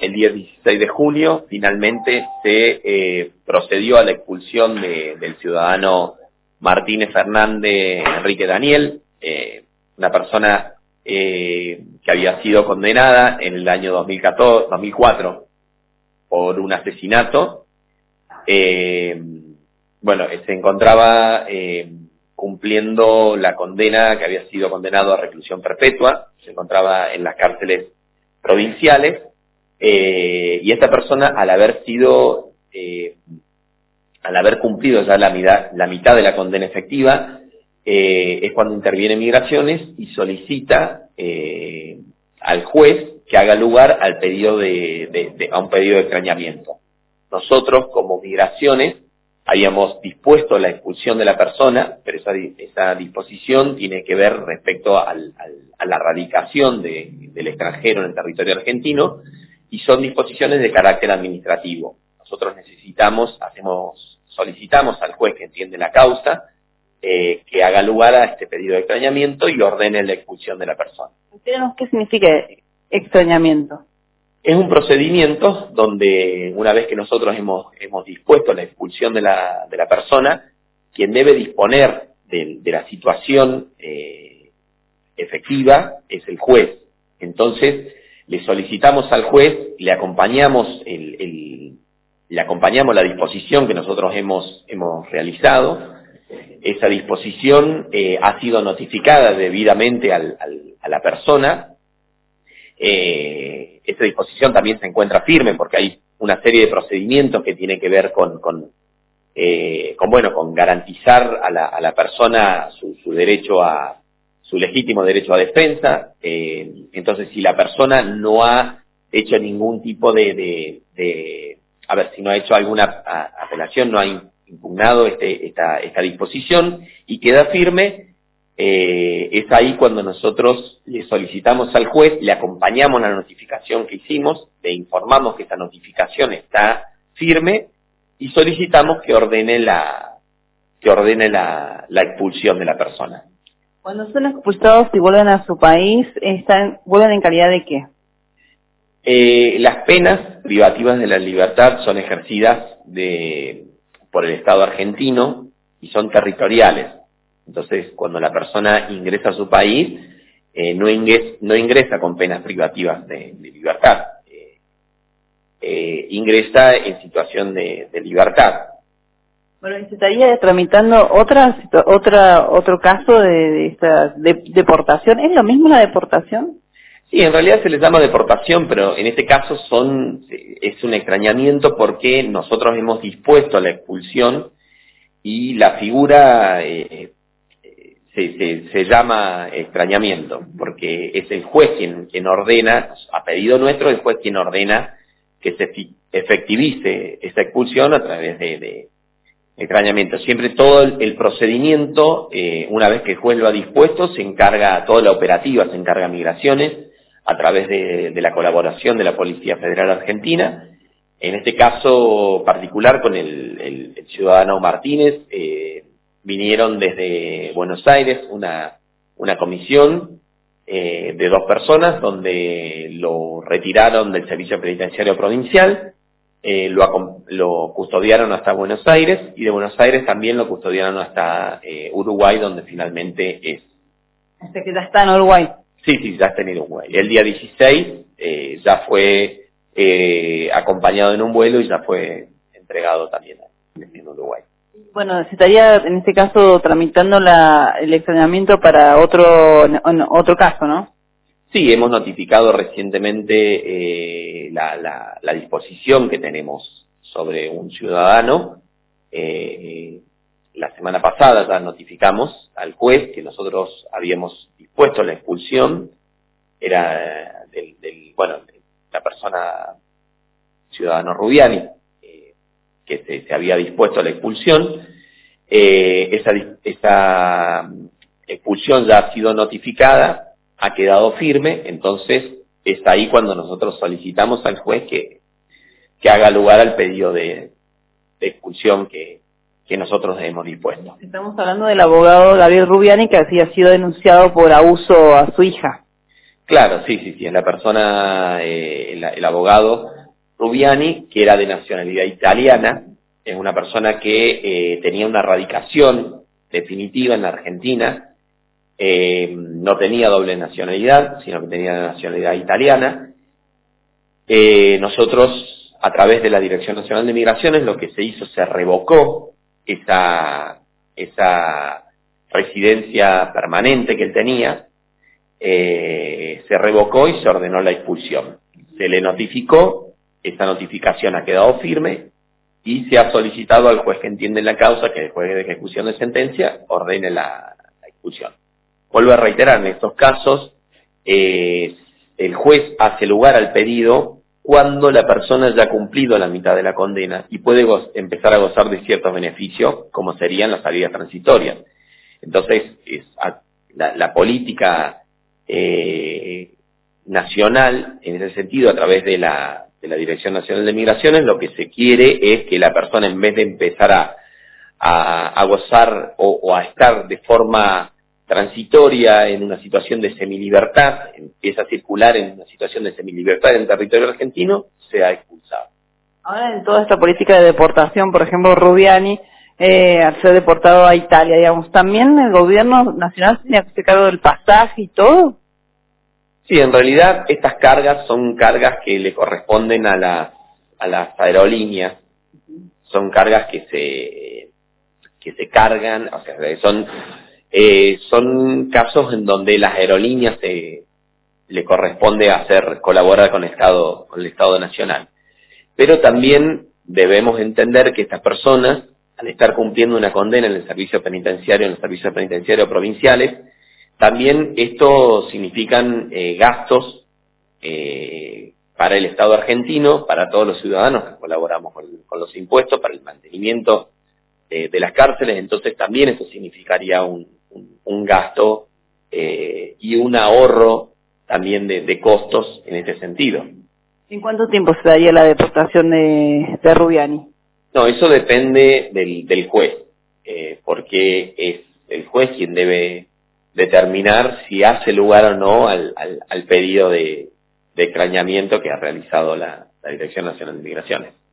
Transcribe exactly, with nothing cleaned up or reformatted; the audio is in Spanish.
el día dieciséis de junio finalmente se eh, procedió a la expulsión de, del ciudadano Martínez Fernández Enrique Daniel, eh, una persona eh, que había sido condenada en el año dos mil catorce, dos mil cuatro por un asesinato. Eh, bueno, se encontraba eh, cumpliendo la condena, que había sido condenado a reclusión perpetua, se encontraba en las cárceles provinciales, eh, y esta persona, al haber sido, eh, al haber cumplido ya la mitad, la mitad de la condena efectiva, eh, es cuando interviene Migraciones y solicita eh, al juez que haga lugar al pedido de, de, de, a un pedido de extrañamiento. Nosotros, como Migraciones, habíamos dispuesto la expulsión de la persona, pero esa, esa disposición tiene que ver respecto al, al, a la radicación de, del extranjero en el territorio argentino, y son disposiciones de carácter administrativo. Nosotros necesitamos, hacemos, solicitamos al juez que entiende la causa, eh, que haga lugar a este pedido de extrañamiento y ordene la expulsión de la persona. ¿Qué significa extrañamiento? Es un procedimiento donde, una vez que nosotros hemos, hemos dispuesto la expulsión de la, de la persona, quien debe disponer de, de la situación eh, efectiva es el juez. Entonces, le solicitamos al juez, le acompañamos el, el, le acompañamos la disposición que nosotros hemos, hemos realizado. Esa disposición eh, ha sido notificada debidamente al, al, a la persona. Eh, esa disposición también se encuentra firme porque hay una serie de procedimientos que tiene que ver con, con, eh, con bueno, con garantizar a la, a la persona su, su derecho a, su legítimo derecho a defensa. Eh, entonces, si la persona no ha hecho ningún tipo de, de, de a ver, si no ha hecho alguna a, apelación, no ha impugnado este, esta, esta disposición y queda firme, Eh, es ahí cuando nosotros le solicitamos al juez, le acompañamos la notificación que hicimos, le informamos que esta notificación está firme y solicitamos que ordene la que ordene la, la expulsión de la persona. Cuando son expulsados y vuelven a su país, están vuelven en calidad de qué? Eh, las penas privativas de la libertad son ejercidas de por el Estado argentino y son territoriales. Entonces, cuando la persona ingresa a su país, eh, no, ingres, no ingresa con penas privativas de, de libertad. Eh, eh, ingresa en situación de, de libertad. Bueno, ¿y se estaría tramitando otra, otra, otro caso de, de esta de, deportación? ¿Es lo mismo la deportación? Sí, en realidad se les llama deportación, pero en este caso son es un extrañamiento porque nosotros hemos dispuesto la expulsión y la figura Eh, Se, se, se llama extrañamiento, porque es el juez quien, quien ordena, a pedido nuestro, el juez quien ordena que se efectivice esa expulsión a través de, de extrañamiento. Siempre todo el, el procedimiento, eh, una vez que el juez lo ha dispuesto, se encarga, toda la operativa se encarga Migraciones, a través de, de la colaboración de la Policía Federal Argentina. En este caso particular con el, el, el ciudadano Martínez, eh, vinieron desde Buenos Aires una, una comisión eh, de dos personas donde lo retiraron del servicio penitenciario provincial, eh, lo, lo custodiaron hasta Buenos Aires y de Buenos Aires también lo custodiaron hasta eh, Uruguay, donde finalmente es. O sea que ya está en Uruguay. Sí, sí, ya está en Uruguay. El día dieciséis eh, ya fue eh, acompañado en un vuelo y ya fue entregado también en Uruguay. Bueno, se estaría en este caso tramitando la, el extrañamiento para otro otro caso, ¿no? Sí, hemos notificado recientemente eh, la, la, la disposición que tenemos sobre un ciudadano. Eh, la semana pasada ya notificamos al juez que nosotros habíamos dispuesto la expulsión. Era del, del bueno, de la persona ciudadano Rubiani, que se, se había dispuesto a la expulsión. Eh, esa, esa expulsión ya ha sido notificada, ha quedado firme, entonces es ahí cuando nosotros solicitamos al juez que, que haga lugar al pedido de, de expulsión que, que nosotros hemos dispuesto. Estamos hablando del abogado Gabriel Rubiani, que había sido denunciado por abuso a su hija. Claro, sí, sí, sí, es la persona, eh, el, el abogado Rubiani, que era de nacionalidad italiana, es una persona que eh, tenía una radicación definitiva en la Argentina, eh, no tenía doble nacionalidad, sino que tenía nacionalidad italiana. Eh, nosotros, a través de la Dirección Nacional de Migraciones, lo que se hizo, se revocó esa, esa residencia permanente que él tenía, eh, se revocó y se ordenó la expulsión. Se le notificó, esa notificación ha quedado firme, y se ha solicitado al juez que entiende la causa, que el juez de ejecución de sentencia, ordene la, la expulsión. Vuelvo a reiterar, en estos casos, eh, el juez hace lugar al pedido cuando la persona ya ha cumplido la mitad de la condena y puede empezar a gozar de ciertos beneficios, como serían las salidas transitorias. Entonces, es a, la, la política eh, nacional, en ese sentido, a través de la, de la Dirección Nacional de Migraciones, lo que se quiere es que la persona, en vez de empezar a, a, a gozar o, o a estar de forma transitoria en una situación de semilibertad, empieza a circular en una situación de semilibertad en el territorio argentino, sea expulsado. Ahora, en toda esta política de deportación, por ejemplo, Rubiani, eh, al ser deportado a Italia, digamos, ¿también el gobierno nacional tiene que hacer cargo del pasaje y todo? Sí, en realidad estas cargas son cargas que le corresponden a las, a las aerolíneas, son cargas que se, que se cargan, o sea, son... Eh, son casos en donde las aerolíneas eh, le corresponde hacer colaborar con el Estado, con el Estado Nacional. Pero también debemos entender que estas personas, al estar cumpliendo una condena en el servicio penitenciario, en los servicios penitenciarios provinciales, también esto significan eh, gastos eh, para el Estado argentino, para todos los ciudadanos que colaboramos con, con los impuestos, para el mantenimiento de, de las cárceles. Entonces también esto significaría un Un, un gasto eh, y un ahorro también de, de costos en ese sentido. ¿En cuánto tiempo se daría la deportación de, de Rubiani? No, eso depende del, del juez, eh, porque es el juez quien debe determinar si hace lugar o no al, al, al pedido de, de extrañamiento que ha realizado la, la Dirección Nacional de Migraciones.